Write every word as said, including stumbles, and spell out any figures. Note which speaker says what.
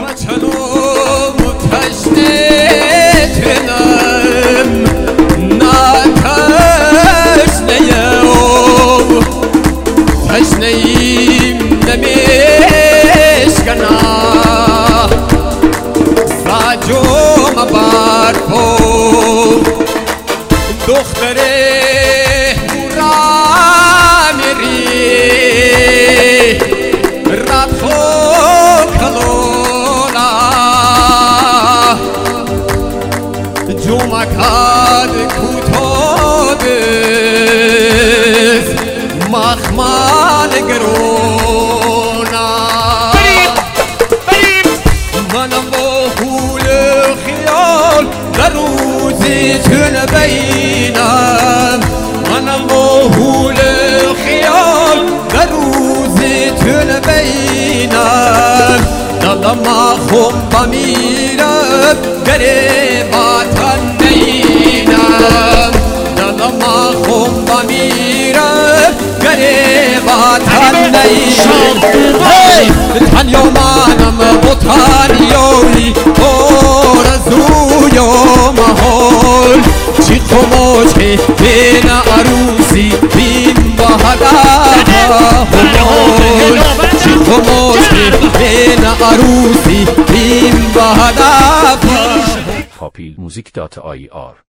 Speaker 1: بچنو تشنه تنم نه تشنه او تشنه ایم نمیشکنا ساجو مبارکو دختره هورا میری رات خو کلونا جوما کاد کوتادز مخمال گرونا منم با حول خیال در روزی چون بینم منم با حول خیال در روزی چون بینم دلم خم بمیرم گریباتن نینم دلم خم بمیرم گریباتن نینم تن یومانم و تن یولی آرزوی و محال چی خموشی بین عروسی بین بهدف همال چی خموشی بین عروسی بین بهدف
Speaker 2: papilmuzik dot i r